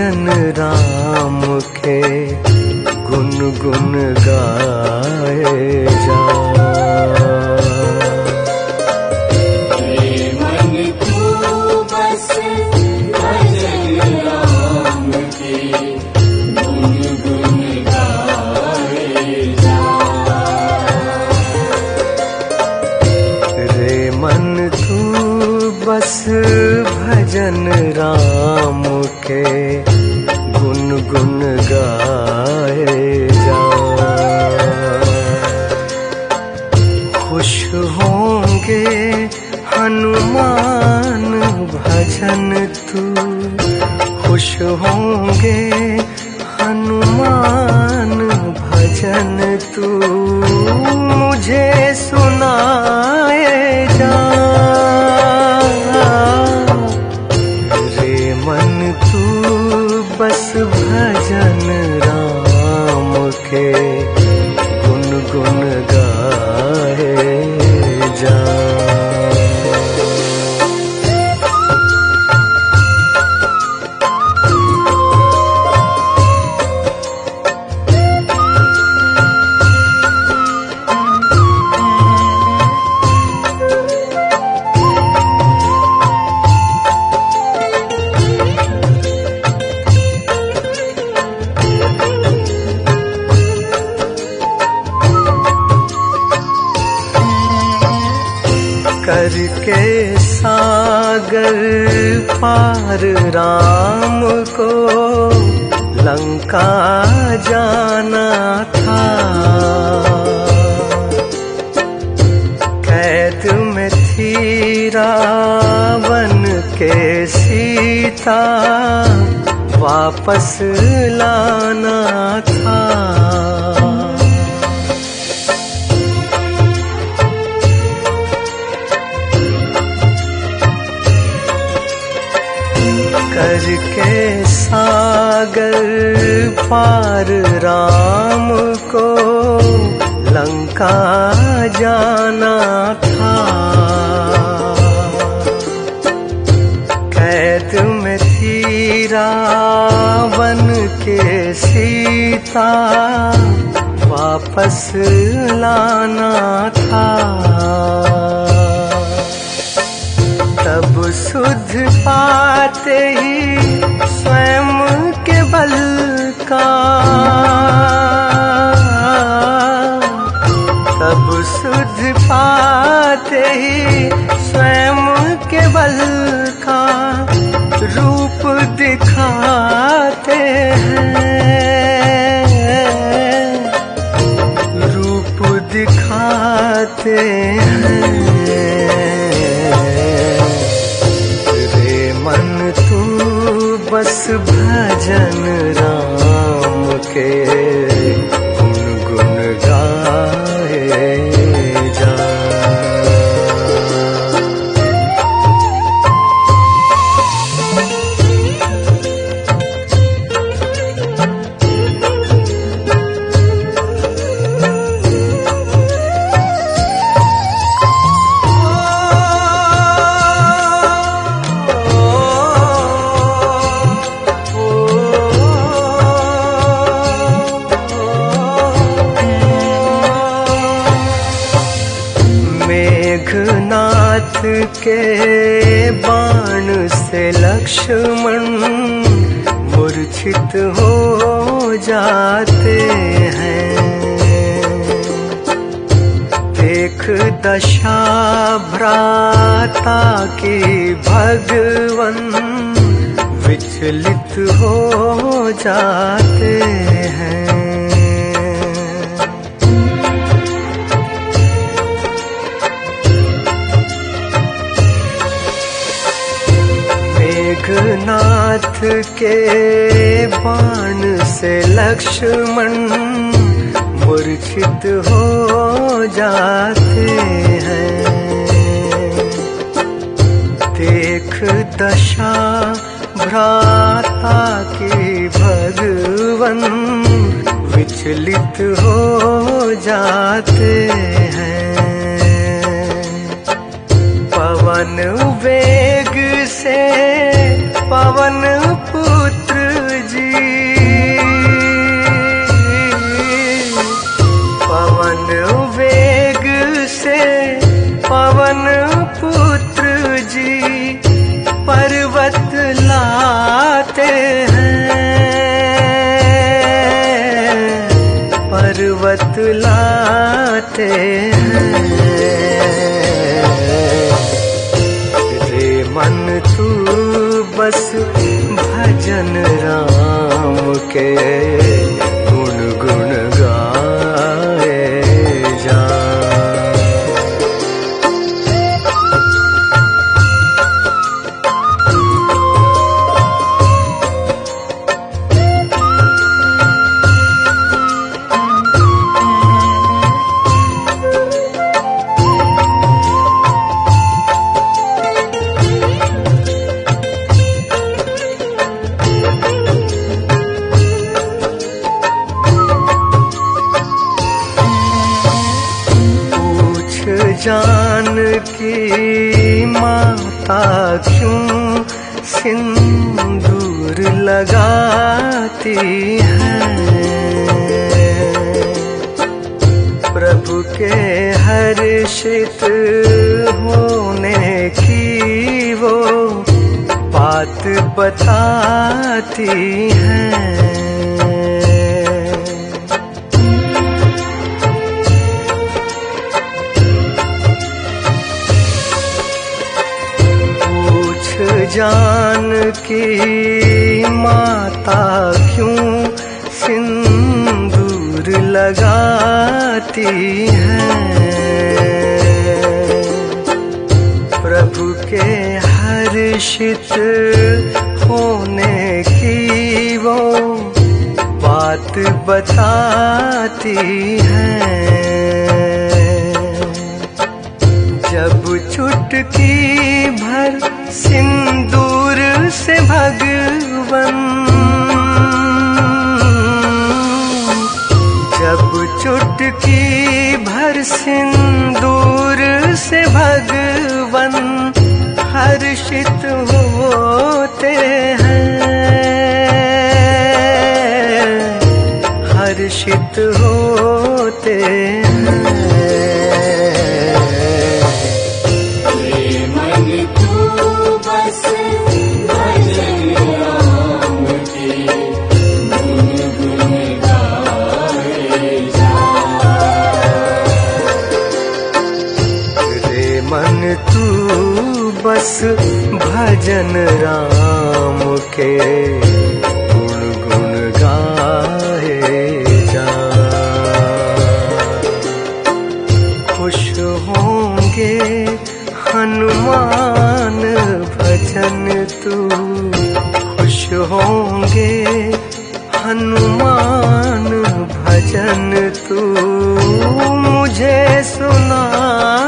भजन राम के गुन गुन गाए जा। मन तू बस भजन राम के गुन गुन गाए जा। रे मन तू बस भजन राम के गुन गुन गाए जा। खुश होंगे हनुमान भजन तू, खुश होंगे हनुमान भजन तू मुझे सुनाए जा। रे मन तू बस भजन राम के गुन गुन गाए जा। करके सागर पार राम को लंका जाना था। कैद में थी रावण के सीता, वापस लाना था। करके सागर पार राम को लंका जाना था। कैद में थी रावण के सीता, वापस लाना था। तब सुध पाते ही स्वयं के बल का, तब सुध पाते ही स्वयं के बल का रूप दिखाते हैं, रूप दिखाते हैं। मन तू बस भजन राम के गुन गुन गाए जा। मेघनाथ के बाण से लक्ष्मण मूर्छित हो जाते हैं। देख दशा भ्राता की भगवन विचलित हो जाते हैं। मेघनाथ के बाण से लक्ष्मण मूर्छित हो जाते हैं। देख दशा भ्राता की भगवन विचलित हो जाते हैं। पवन वेग से पवन पुत्र बतलाते हैं। रे मन तू बस भजन राम के गुण गुण गाए जा। जान की माता क्यों सिंदूर लगाती है। प्रभु के हर्षित होने की वो बात बताती है। जान की माता क्यों सिंदूर लगाती है। प्रभु के हर्षित होने की वो बात बताती है। जब चुटकी भर सिंदूर से भगवन, जब चुटकी भर सिंदूर से भगवन हर्षित होते हैं, हर्षित होते हैं। बस भजन राम के गुण गुण गाए जा। खुश होंगे हनुमान भजन तू, खुश होंगे हनुमान भजन तू मुझे सुना